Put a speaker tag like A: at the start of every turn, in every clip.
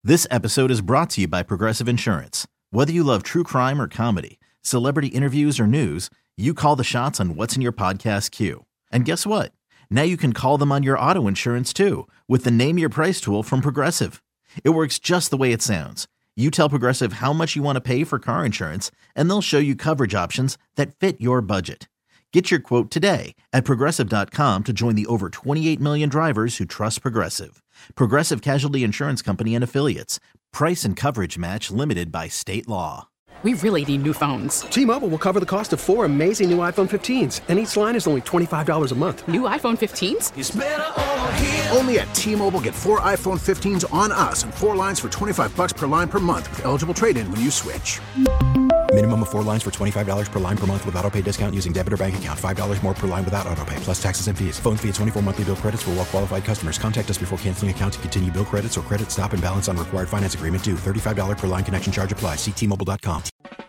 A: This episode is brought to you by Progressive Insurance. Whether you love true crime or comedy, celebrity interviews or news, you call the shots on what's in your podcast queue. And guess what? Now you can call them on your auto insurance too with the Name Your Price tool from Progressive. It works just the way it sounds. You tell Progressive how much you want to pay for car insurance, and they'll show you coverage options that fit your budget. Get your quote today at Progressive.com to join the over 28 million drivers who trust Progressive. Progressive Casualty Insurance Company and Affiliates. Price and coverage match limited by state law.
B: We really need new phones.
C: T-Mobile will cover the cost of 4 amazing new iPhone 15s, and each line is only $25 a month.
B: New iPhone 15s?
D: It's better over here. Only at T-Mobile, get 4 iPhone 15s on us and 4 lines for $25 per line per month with eligible trade-in when you switch.
E: Minimum of 4 lines for $25 per line per month with autopay discount using debit or bank account. $5 more per line without autopay, plus taxes and fees. Phone fee at 24 monthly bill credits for well-qualified customers. Contact us before canceling account to continue bill credits or credit stop and balance on required finance agreement due. $35 per line connection charge applies. See T-Mobile.com.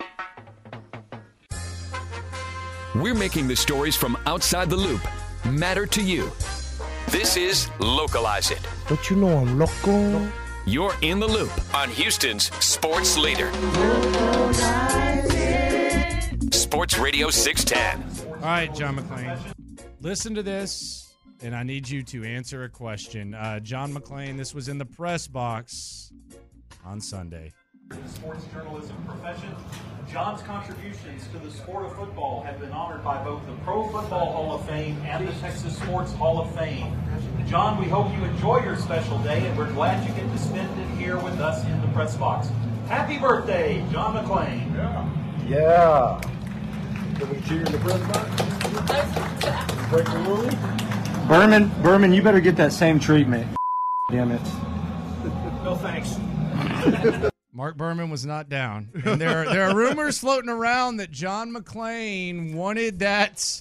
F: We're making the stories from outside the loop matter to you. This is Localize It.
G: Don't you know I'm local?
F: You're in the loop on Houston's sports leader. Sports Radio 610.
H: All right, John McClain. Listen to this, and I need you to answer a question. John McClain, this was in the press box on Sunday.
I: The sports journalism profession. John's contributions to the sport of football have been honored by both the Pro Football Hall of Fame and the Texas Sports Hall of Fame. John, we hope you enjoy your special day, and we're glad you get to spend it here with us in the press box. Happy birthday, John McClain.
G: Yeah. Can we cheer in the press box? Break the rule?
J: Berman, you better get that same treatment. Damn it.
I: No thanks.
H: Mark Berman was not down. And there are rumors floating around that John McClain wanted that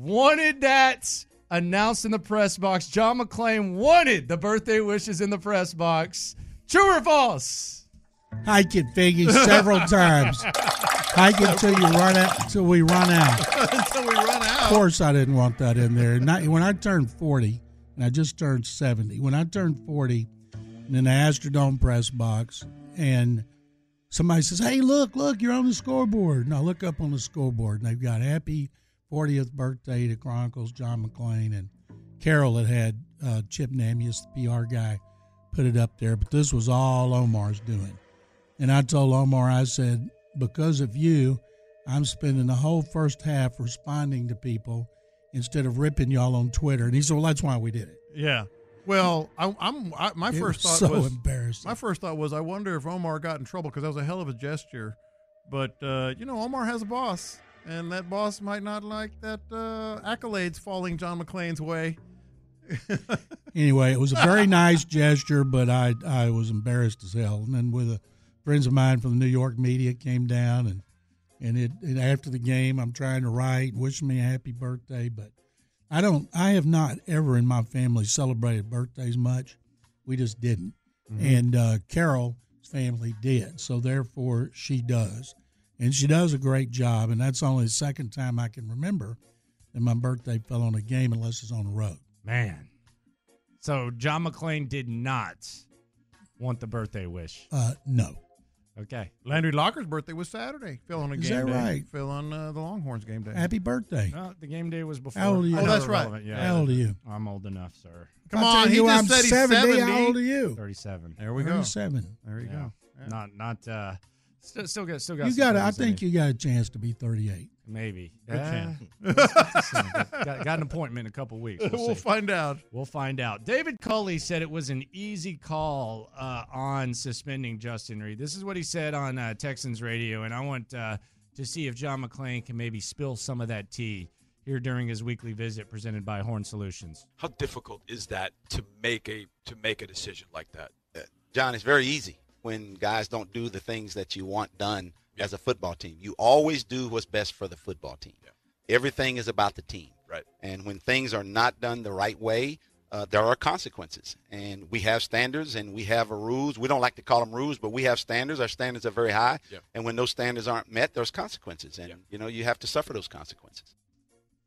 H: announced in the press box. John McClain wanted the birthday wishes in the press box. True or false?
K: Hike it, Figgy, several times. Hike it until we run out.
L: Until we run out.
K: Of course I didn't want that in there. When I turned 40, and I just turned 70, when I turned 40, in the Astrodome press box, and somebody says, hey, look, you're on the scoreboard. And I look up on the scoreboard, and they've got happy 40th birthday to Chronicles John McClain. And Carol had Chip Namias, the PR guy, put it up there. But this was all Omar's doing. And I told Omar, I said, because of you, I'm spending the whole first half responding to people instead of ripping y'all on Twitter. And he said, well, that's why we did it.
L: Yeah. Well, my first thought was
K: embarrassing.
L: My first thought was, I wonder if Omar got in trouble because that was a hell of a gesture. But Omar has a boss, and that boss might not like that accolades falling John McClain's way.
K: Anyway, it was a very nice gesture, but I was embarrassed as hell. And then with friends of mine from the New York media came down, and after the game, I'm trying to write, wishing me a happy birthday, but I have not ever in my family celebrated birthdays much. We just didn't. Mm-hmm. And Carol's family did. So therefore she does. And she does a great job. And that's only the second time I can remember that my birthday fell on a game unless it's on the road.
H: Man. So John McClain did not want the birthday wish.
K: No.
H: Okay.
L: Landry Locker's birthday was Saturday. Fell on a game day.
K: Right?
L: Fell on the Longhorns game day.
K: Happy birthday.
H: The game day was before.
K: How old are you?
L: Oh, that's right.
H: Yeah.
K: How old are you?
H: I'm old enough, sir.
L: Come on, he just said he's 70.
K: How old are you?
H: 37.
L: There we go.
K: 37.
L: There you go.
H: Yeah. Not. Still got.
K: You got. I think you got a chance to be 38.
H: Maybe.
L: Good chance.
H: Got an appointment in a couple weeks.
L: We'll find out.
H: We'll find out. David Culley said it was an easy call on suspending Justin Reed. This is what he said on Texans radio, and I want to see if John McClain can maybe spill some of that tea here during his weekly visit presented by Horn Solutions.
M: How difficult is that to make a decision like that?
N: John, it's very easy when guys don't do the things that you want done as a football team. You always do what's best for the football team. Yeah. Everything is about the team.
M: Right.
N: And when things are not done the right way, there are consequences. And we have standards and we have rules. We don't like to call them rules, but we have standards. Our standards are very high. Yeah. And when those standards aren't met, there's consequences. And, you have to suffer those consequences.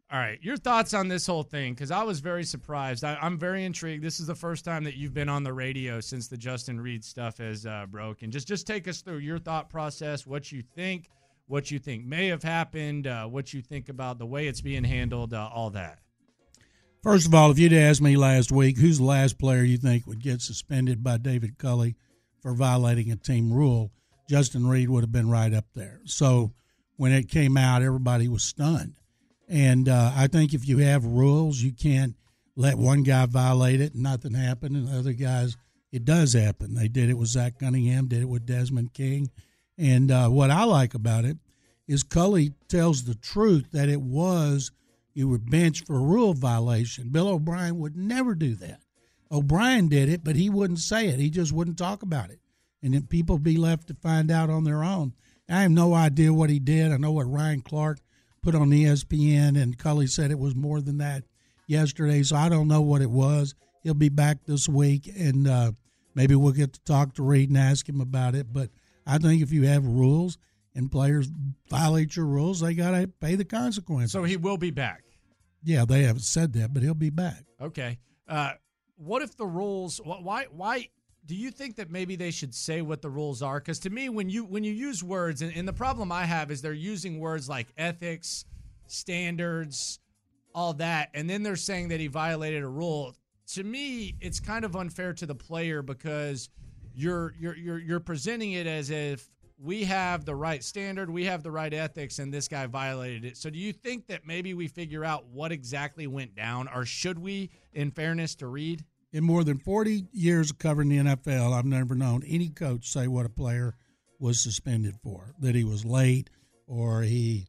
H: All right, your thoughts on this whole thing, because I was very surprised. I'm very intrigued. This is the first time that you've been on the radio since the Justin Reid stuff has broken. Just take us through your thought process, what you think may have happened, what you think about the way it's being handled, all that.
K: First of all, if you'd asked me last week, who's the last player you think would get suspended by David Culley for violating a team rule, Justin Reid would have been right up there. So when it came out, everybody was stunned. And I think if you have rules, you can't let one guy violate it and nothing happen, and other guys, it does happen. They did it with Zach Cunningham, did it with Desmond King. And what I like about it is Culley tells the truth that you were benched for a rule violation. Bill O'Brien would never do that. O'Brien did it, but he wouldn't say it. He just wouldn't talk about it. And then people be left to find out on their own. I have no idea what he did. I know what Ryan Clark put on ESPN, and Culley said it was more than that yesterday, so I don't know what it was. He'll be back this week, and maybe we'll get to talk to Reid and ask him about it. But I think if you have rules and players violate your rules, they got to pay the consequences.
H: So he will be back?
K: Yeah, they haven't said that, but he'll be back.
H: Okay. What if the rules – why do you think that maybe they should say what the rules are? Because to me, when you use words, and the problem I have is they're using words like ethics, standards, all that, and then they're saying that he violated a rule. To me, it's kind of unfair to the player because you're presenting it as if we have the right standard, we have the right ethics, and this guy violated it. So do you think that maybe we figure out what exactly went down, or should we, in fairness to Reid?
K: In more than 40 years of covering the NFL, I've never known any coach say what a player was suspended for, that he was late or he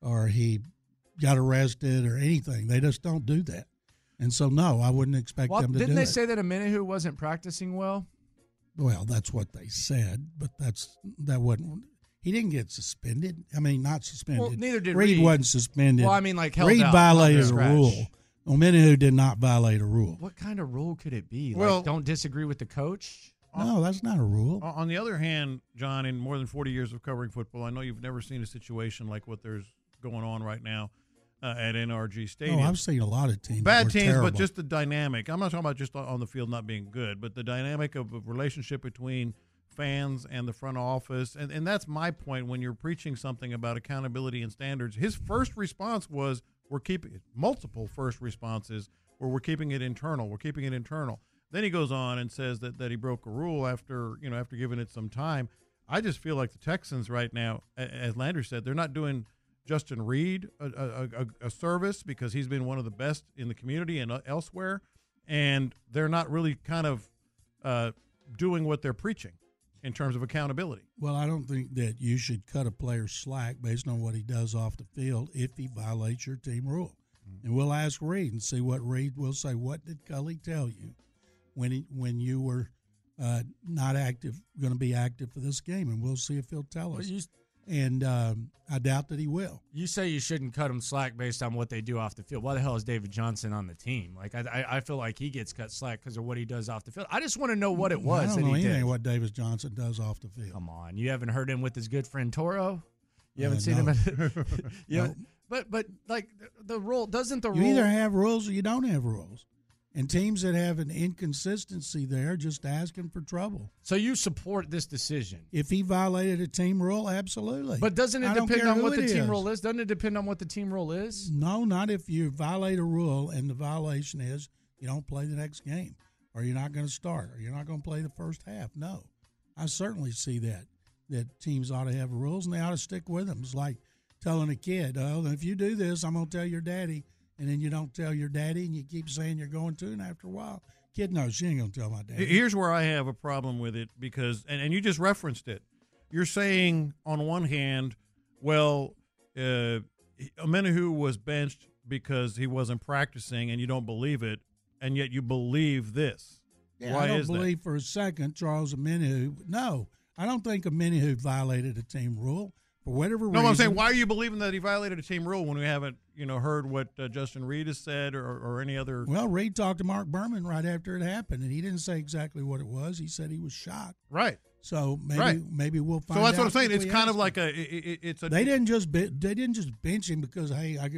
K: got arrested or anything. They just don't do that. And so, no, I wouldn't expect them to do it.
H: Didn't they say that Omenihu wasn't practicing well?
K: Well, that's what they said, but that wasn't. He didn't get suspended. I mean, not suspended.
H: Well, neither did
K: Reid.
H: Reid
K: wasn't suspended.
H: Well, I mean, like held
K: Reid
H: out,
K: violated a rule. Omenihu did not violate a rule.
H: What kind of rule could it be?
L: Well,
H: like, don't disagree with the coach?
K: No, that's not a rule.
L: On the other hand, John, in more than 40 years of covering football, I know you've never seen a situation like what there's going on right now at NRG Stadium.
K: Oh, I've seen a lot of teams.
L: Bad teams,
K: terrible.
L: but just the dynamic. I'm not talking about just on the field not being good, but the dynamic of a relationship between fans and the front office. And that's my point when you're preaching something about accountability and standards. His first response was, we're keeping it. Multiple first responses where we're keeping it internal. We're keeping it internal. Then he goes on and says that he broke a rule after giving it some time. I just feel like the Texans right now, as Landry said, they're not doing Justin Reid a service because he's been one of the best in the community and elsewhere, and they're not really kind of doing what they're preaching in terms of accountability.
K: Well, I don't think that you should cut a player slack based on what he does off the field if he violates your team rule. Mm-hmm. And we'll ask Reid and see what Reid will say. What did Culley tell you when you were not active, going to be active for this game? And we'll see if he'll tell us. And I doubt that he will.
H: You say you shouldn't cut him slack based on what they do off the field. Why the hell is David Johnson on the team? Like I feel like he gets cut slack because of what he does off the field. I just want to know what it was that he did.
K: I don't know anything what David Johnson does off the field.
H: Come on, you haven't heard him with his good friend Toro? You haven't seen him?
K: No.
H: But like the rule doesn't the
K: you
H: rule
K: either have rules or you don't have rules. And teams that have an inconsistency there just asking for trouble.
H: So you support this decision?
K: If he violated a team rule, absolutely.
H: But doesn't it depend on what the team rule is? Doesn't it depend on what the team rule is?
K: No, not if you violate a rule and the violation is you don't play the next game or you're not going to start or you're not going to play the first half. No. I certainly see that teams ought to have rules and they ought to stick with them. It's like telling a kid, oh, if you do this, I'm going to tell your daddy. And then you don't tell your daddy, and you keep saying you're going to, and after a while, kid knows she ain't going to tell my daddy.
L: Here's where I have a problem with it because, and you just referenced it. You're saying on one hand, well, Omenihu was benched because he wasn't practicing, and you don't believe it, and yet you believe this.
K: Yeah,
L: Why
K: I don't
L: is
K: believe
L: that?
K: for a second Charles Omenihu. No, I don't think Omenihu violated a team rule. For whatever reason.
L: No, I'm saying, why are you believing that he violated a team rule when we haven't, heard what Justin Reid has said or any other?
K: Well, Reid talked to Mark Berman right after it happened, and he didn't say exactly what it was. He said he was shocked.
L: Right.
K: So maybe we'll find out.
L: So that's what I'm saying. It's kind of like they
K: didn't just bench him because hey,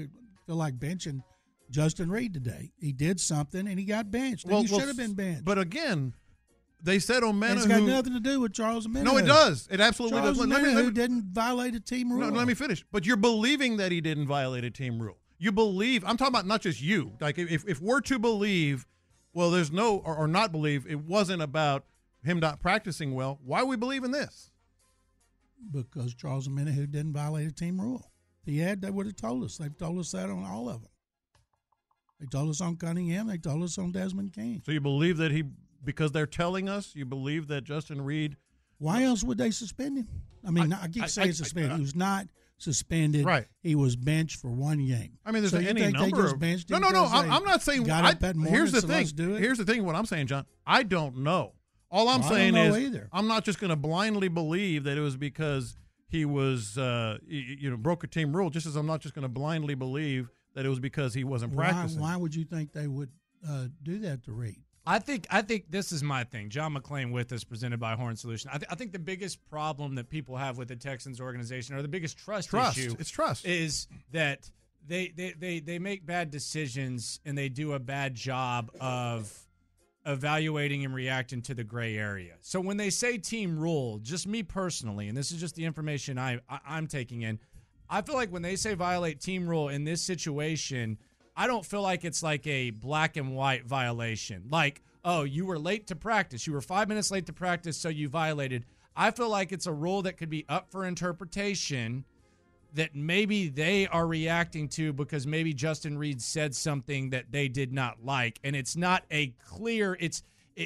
K: feel like benching Justin Reed today. He did something, and he got benched. He should have been benched.
L: But again, they said Omenihu.
K: It's got nothing to do with Charles Omenihu.
L: No, it does. It absolutely
K: Charles
L: does.
K: Omenihu didn't violate a team rule.
L: No, let me finish. But you're believing that he didn't violate a team rule. You believe. I'm talking about not just you. Like if we're to believe, well, there's no or not believe it wasn't about him not practicing well. Why we believe in this?
K: Because Charles Omenihu didn't violate a team rule. If he had, they would have told us. They've told us that on all of them. They told us on Cunningham. They told us on Desmond King.
L: So you believe that because they're telling us, you believe that Justin Reed.
K: Why else would they suspend him? I mean, I keep saying suspended. He was not suspended.
L: Right.
K: He was benched for one game.
L: I mean, there's
K: so
L: any number of. No. I'm not saying. Here's the thing. Here's the thing. What I'm saying, John, I don't know. All I'm saying is,
K: either.
L: I'm not just going to blindly believe that it was because he was, broke a team rule. Just as I'm not just going to blindly believe that it was because he wasn't practicing.
K: Why would you think they would do that to Reed?
H: I think this is my thing. John McClain with us, presented by Horn Solution. I think the biggest problem that people have with the Texans organization, or the biggest trust issue, is that they make bad decisions and they do a bad job of evaluating and reacting to the gray area. So when they say team rule, just me personally, and this is just the information I'm taking in, I feel like when they say violate team rule in this situation, I don't feel like it's like a black and white violation. Like, oh, you were late to practice. You were 5 minutes late to practice, so you violated. I feel like it's a rule that could be up for interpretation that maybe they are reacting to because maybe Justin Reed said something that they did not like. And it's not a clear, it's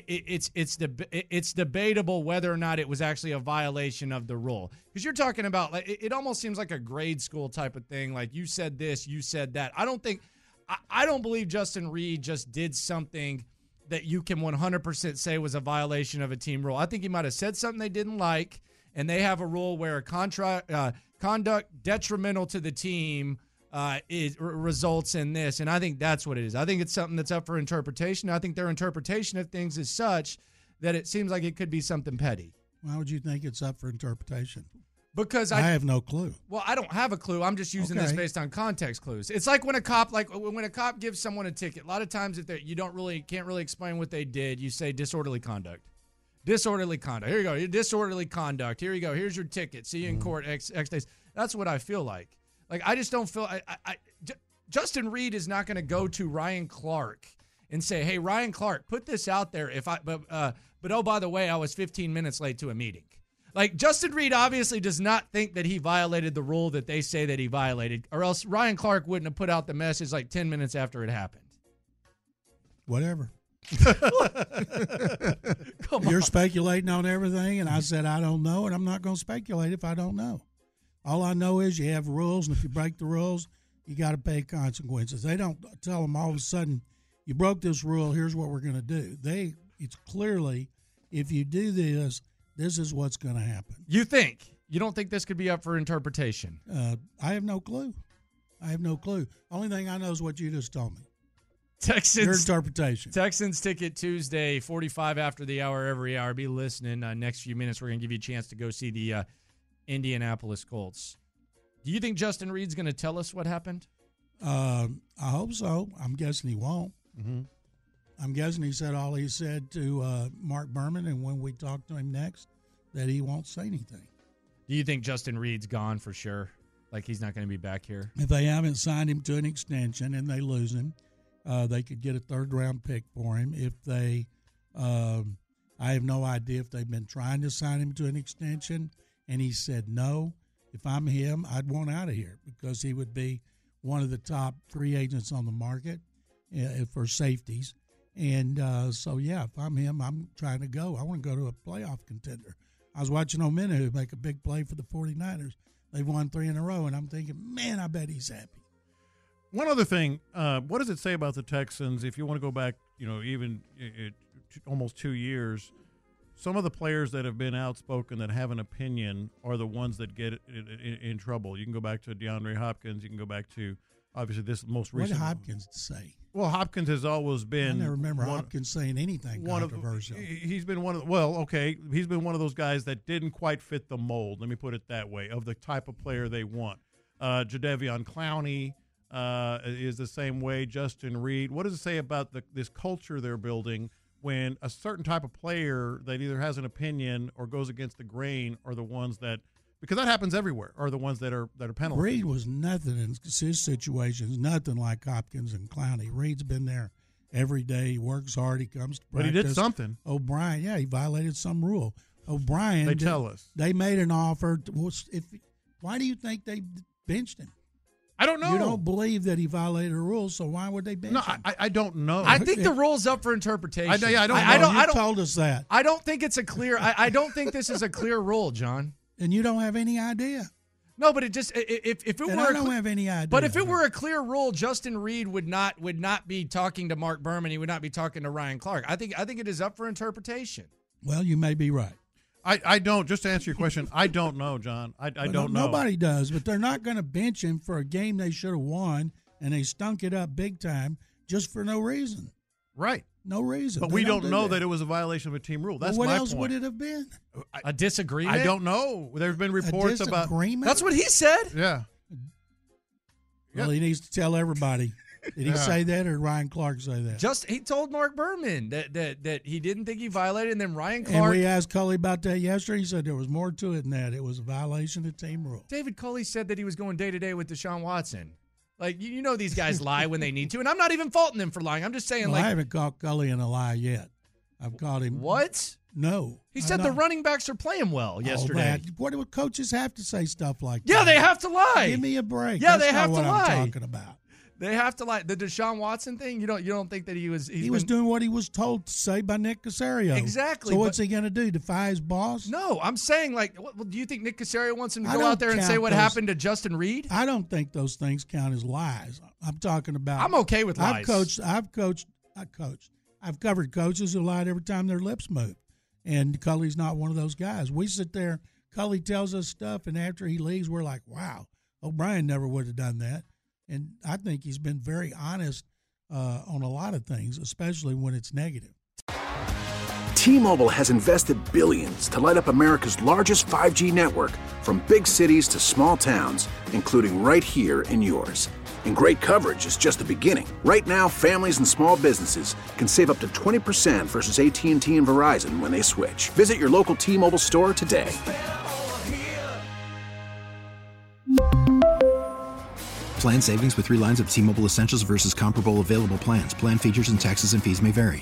H: debatable whether or not it was actually a violation of the rule. Because you're talking about, like, it almost seems like a grade school type of thing. Like, you said this, you said that. I don't believe Justin Reed just did something that you can 100% say was a violation of a team rule. I think he might have said something they didn't like, and they have a rule where conduct detrimental to the team results in this, and I think that's what it is. I think it's something that's up for interpretation. I think their interpretation of things is such that it seems like it could be something petty.
K: Why would you think it's up for interpretation?
H: Because
K: I have no clue.
H: Well, I don't have a clue. I'm just using this based on context clues. It's like when a cop gives someone a ticket. A lot of times, if you can't really explain what they did, you say disorderly conduct. Disorderly conduct. Here you go. Disorderly conduct. Here you go. Here's your ticket. See you in court X days. That's what I feel like. Like, I just don't feel. Justin Reed is not going to go to Ryan Clark and say, "Hey, Ryan Clark, put this out there." But oh, by the way, I was 15 minutes late to a meeting. Like, Justin Reed obviously does not think that he violated the rule that they say that he violated, or else Ryan Clark wouldn't have put out the message like 10 minutes after it happened.
K: Whatever.
H: Come on.
K: You're speculating on everything, and I said I don't know, and I'm not going to speculate if I don't know. All I know is you have rules, and if you break the rules, you got to pay consequences. They don't tell them all of a sudden, you broke this rule, here's what we're going to do. It's clearly, if you do this, this is what's going to happen.
H: You don't think this could be up for interpretation?
K: I have no clue. Only thing I know is what you just told me.
H: Texans,
K: your interpretation.
H: Texans Ticket Tuesday, 45 after the hour every hour. Be listening. Next few minutes, we're going to give you a chance to go see the Indianapolis Colts. Do you think Justin Reed's going to tell us what happened?
K: I hope so. I'm guessing he won't.
L: Mm-hmm.
K: I'm guessing he said all he said to Mark Berman, and when we talk to him next, that he won't say anything.
H: Do you think Justin Reed's gone for sure? Like, he's not going to be back here?
K: If they haven't signed him to an extension and they lose him, they could get a third-round pick for him. If they I have no idea if they've been trying to sign him to an extension, and he said no. If I'm him, I'd want out of here because he would be one of the top free agents on the market for safeties. And if I'm him, I'm trying to go. I want to go to a playoff contender. I was watching Omenihu make a big play for the 49ers. They've won 3 in a row, and I'm thinking, man, I bet he's happy.
L: One other thing, what does it say about the Texans if you want to go back, even almost 2 years? Some of the players that have been outspoken that have an opinion are the ones that get in trouble. You can go back to DeAndre Hopkins. You can go back to, obviously, this most recent.
K: What did Hopkins say?
L: Well, Hopkins has always been.
K: I never remember Hopkins saying anything controversial.
L: He's been one of those guys that didn't quite fit the mold. Let me put it that way, of the type of player they want. Jadeveon Clowney, is the same way. Justin Reed. What does it say about this culture they're building when a certain type of player that either has an opinion or goes against the grain are the ones that, because that happens everywhere, are the ones that are penalized?
K: Reed was nothing in his situations, nothing like Hopkins and Clowney. Reed's been there every day. He works hard. He comes to practice.
L: But he did something.
K: O'Brien, yeah, he violated some rule. O'Brien,
L: they tell us.
K: They made an offer. Why do you think they benched him?
L: I don't know.
K: You don't believe that he violated a rule, so why would they bench him?
L: I don't know.
H: I think the rule's up for interpretation.
L: I don't know.
K: You told us that.
H: I don't think it's a clear. I don't think this is a clear rule, John.
K: And you don't have any idea.
H: No, but it just if it
K: and
H: were
K: I don't have any idea.
H: But if it were a clear rule, Justin Reed would not be talking to Mark Berman. He would not be talking to Ryan Clark. I think it is up for interpretation.
K: Well, you may be right.
L: I don't. Just to answer your question, I don't know, John. I don't know.
K: Nobody does, but they're not going to bench him for a game they should have won, and they stunk it up big time just for no reason.
L: Right.
K: No reason.
L: But we don't know that it was a violation of a team rule. That's
K: what
L: my
K: else
L: point.
K: would it have been?
H: A disagreement?
L: I don't know. There's been reports about.
H: That's what he said.
L: Yeah.
K: Well, he needs to tell everybody. Did he say that, or did Ryan Clark say that?
H: He told Mark Berman that he didn't think he violated, and then Ryan Clark.
K: And we asked Culley about that yesterday. He said there was more to it than that. It was a violation of team rule.
H: David Culley said that he was going day to day with Deshaun Watson. Like, you know, these guys lie when they need to, and I'm not even faulting them for lying. I'm just saying,
K: I haven't caught Culley in a lie yet. I've caught him.
H: What?
K: No.
H: He said the running backs are playing well yesterday.
K: What do coaches have to say stuff like that?
H: Yeah, they have to lie.
K: Give me a break.
H: Yeah,
K: That's
H: they have
K: not
H: to
K: what
H: lie.
K: I'm talking about.
H: They have to lie. The Deshaun Watson thing, you don't think that he was
K: doing what he was told to say by Nick Caserio.
H: Exactly.
K: So what's he going to do? Defy his boss?
H: No, I'm saying, do you think Nick Caserio wants him to go out there and say what happened to Justin Reed?
K: I don't think those things count as lies. I'm talking about.
H: I'm okay with lies.
K: I've covered coaches who lied every time their lips moved, and Culley's not one of those guys. We sit there, Culley tells us stuff, and after he leaves, we're like, wow, O'Brien never would have done that. And I think he's been very honest on a lot of things, especially when it's negative.
D: T-Mobile has invested billions to light up America's largest 5G network, from big cities to small towns, including right here in yours. And great coverage is just the beginning. Right now, families and small businesses can save up to 20% versus AT&T and Verizon when they switch. Visit your local T-Mobile store today.
E: Plan savings with 3 lines of T-Mobile Essentials versus comparable available plans. Plan features and taxes and fees may vary.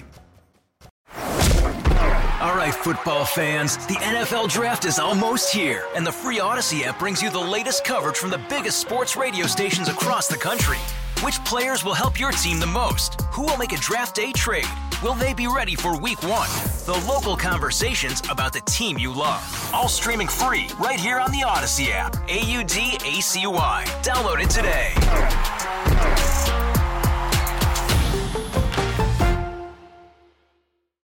O: All right, football fans, the NFL Draft is almost here, and the free Odyssey app brings you the latest coverage from the biggest sports radio stations across the country. Which players will help your team the most? Who will make a draft day trade? Will they be ready for Week 1? The local conversations about the team you love. All streaming free right here on the Odyssey app. AUDACY. Download it today.